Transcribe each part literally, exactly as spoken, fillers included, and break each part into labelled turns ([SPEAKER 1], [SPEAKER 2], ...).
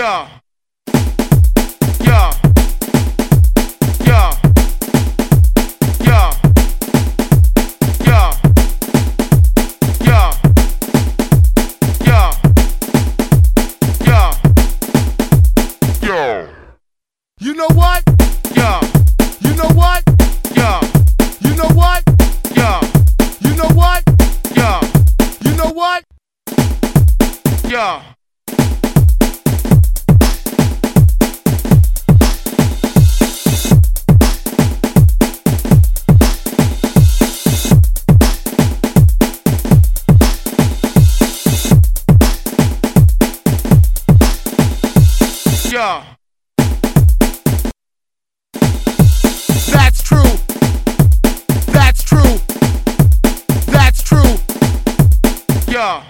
[SPEAKER 1] Yeah. Yeah. Yeah. Yeah. Yeah. Yeah. Yeah. Yeah. Yo. You know what? Yeah. You know what? Yeah. You know what? Yeah. You know what? Yeah. You know what? Yeah. Yeah. That's true. That's true. That's true. Yeah.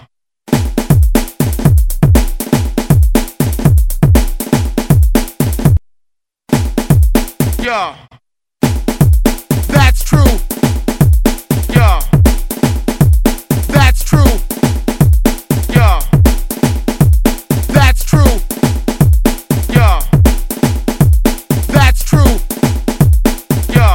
[SPEAKER 1] Yeah. That's true. Yeah. That's true. Yeah. That's true. Yeah. That's true. Yeah.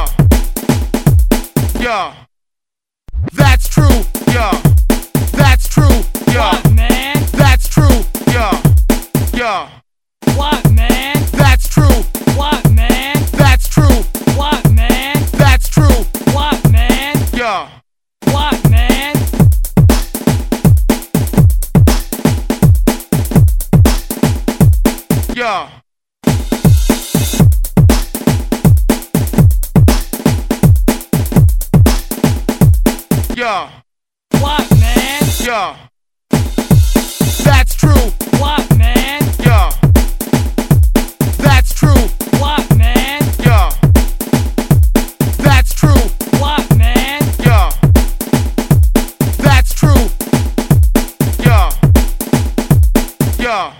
[SPEAKER 1] Yeah. That's true. Yeah. That's true. Yeah.
[SPEAKER 2] What, man?
[SPEAKER 1] That's true. Yeah. Yeah.
[SPEAKER 2] What, man?
[SPEAKER 1] That's true.
[SPEAKER 2] What, man?
[SPEAKER 1] That's true.
[SPEAKER 2] What, man?
[SPEAKER 1] That's true.
[SPEAKER 2] What, man?
[SPEAKER 1] Yeah.
[SPEAKER 2] What, man?
[SPEAKER 1] Yeah. Yeah.
[SPEAKER 2] What, man?
[SPEAKER 1] Yeah. That's true.
[SPEAKER 2] What, man?
[SPEAKER 1] Yeah. That's true.
[SPEAKER 2] What, man?
[SPEAKER 1] Yeah. That's true.
[SPEAKER 2] What, man?
[SPEAKER 1] Yeah. That's true. Yeah. Yeah.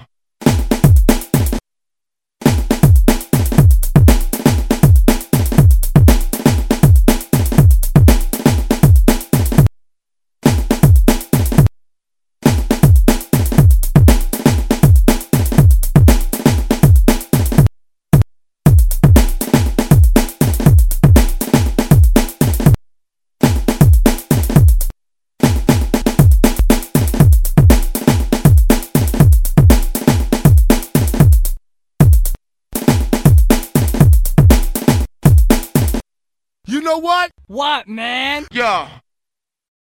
[SPEAKER 1] You know what?
[SPEAKER 2] What, man?
[SPEAKER 1] Yeah.